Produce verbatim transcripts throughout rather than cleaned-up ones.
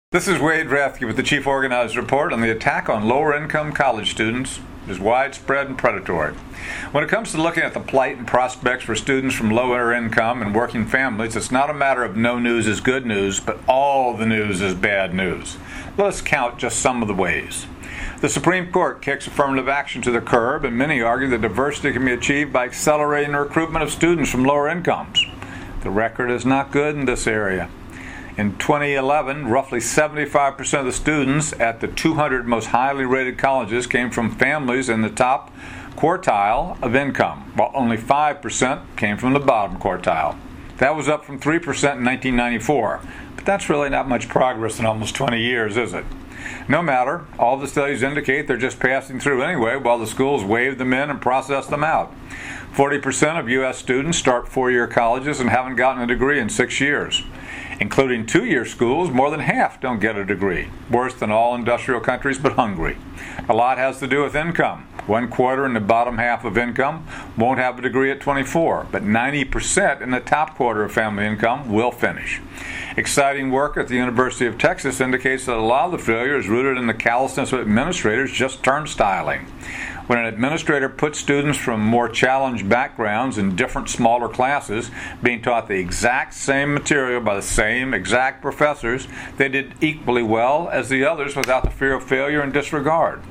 This is Wade Rathke with the Chief Organizer Report on the attack on lower-income college students is widespread and predatory. When it comes to looking at the plight and prospects for students from lower income and working families, it's not a matter of no news is good news, but all the news is bad news. Let's count just some of the ways. The Supreme Court kicks affirmative action to the curb, and many argue that diversity can be achieved by accelerating the recruitment of students from lower incomes. The record is not good in this area. In twenty eleven, roughly seventy-five percent of the students at the two hundred most highly rated colleges came from families in the top quartile of income, while only five percent came from the bottom quartile. That was up from three percent in nineteen ninety-four, but that's really not much progress in almost twenty years, is it? No matter, all the studies indicate they're just passing through anyway while the schools wave them in and process them out. forty percent of U S students start four-year colleges and haven't gotten a degree in six years. Including two-year schools, more than half don't get a degree, worse than all industrial countries but hungry. A lot has to do with income. One quarter in the bottom half of income won't have a degree at twenty-four, but ninety percent in the top quarter of family income will finish. Exciting work at the University of Texas indicates that a lot of the failure is rooted in the callousness of administrators just turnstiling. When an administrator puts students from more challenged backgrounds in different smaller classes being taught the exact same material by the same exact professors, they did equally well as the others without the fear of failure and disregard.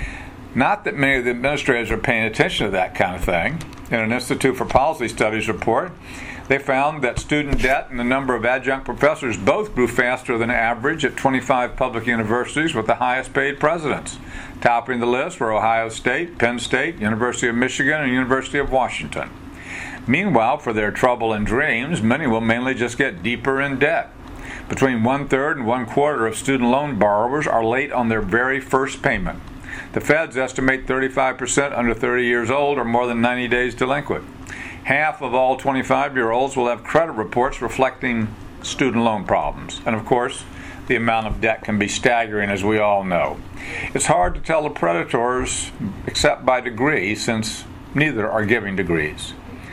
Not that many of the administrators are paying attention to that kind of thing. In an Institute for Policy Studies report, they found that student debt and the number of adjunct professors both grew faster than average at twenty-five public universities with the highest paid presidents. Topping the list were Ohio State, Penn State, University of Michigan, and University of Washington. Meanwhile, for their trouble and dreams, many will mainly just get deeper in debt. Between one-third and one-quarter of student loan borrowers are late on their very first payment. The feds estimate thirty-five percent under thirty years old are more than ninety days delinquent. Half of all twenty-five-year-olds will have credit reports reflecting student loan problems. And of course, the amount of debt can be staggering, as we all know. It's hard to tell the predators except by degree, since neither are giving degrees.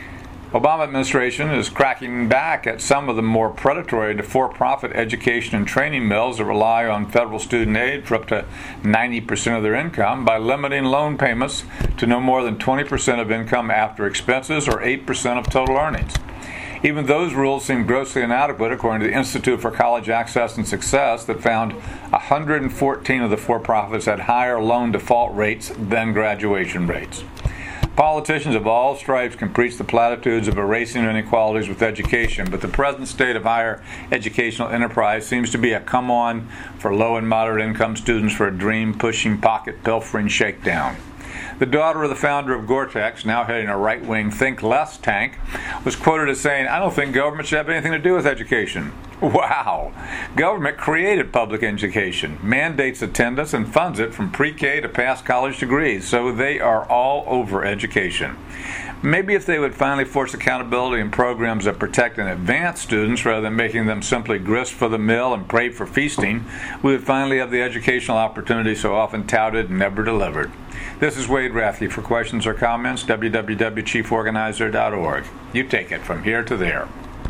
Obama administration is cracking back at some of the more predatory to for-profit education and training mills that rely on federal student aid for up to ninety percent of their income by limiting loan payments to no more than twenty percent of income after expenses or eight percent of total earnings. Even those rules seem grossly inadequate, according to the Institute for College Access and Success, that found one hundred fourteen of the for-profits had higher loan default rates than graduation rates. Politicians of all stripes can preach the platitudes of erasing inequalities with education, but the present state of higher educational enterprise seems to be a come-on for low and moderate income students for a dream-pushing, pocket-pilfering shakedown. The daughter of the founder of Gore-Tex, now heading a right-wing Think Less tank, was quoted as saying, "I don't think government should have anything to do with education." Wow! Government created public education, mandates attendance, and funds it from pre-K to past college degrees, so they are all over education. Maybe if they would finally force accountability in programs that protect and advance students rather than making them simply grist for the mill and pray for feasting, we would finally have the educational opportunity so often touted and never delivered. This is Wade Rathke. For questions or comments, w w w dot chief organizer dot org. You take it from here to there.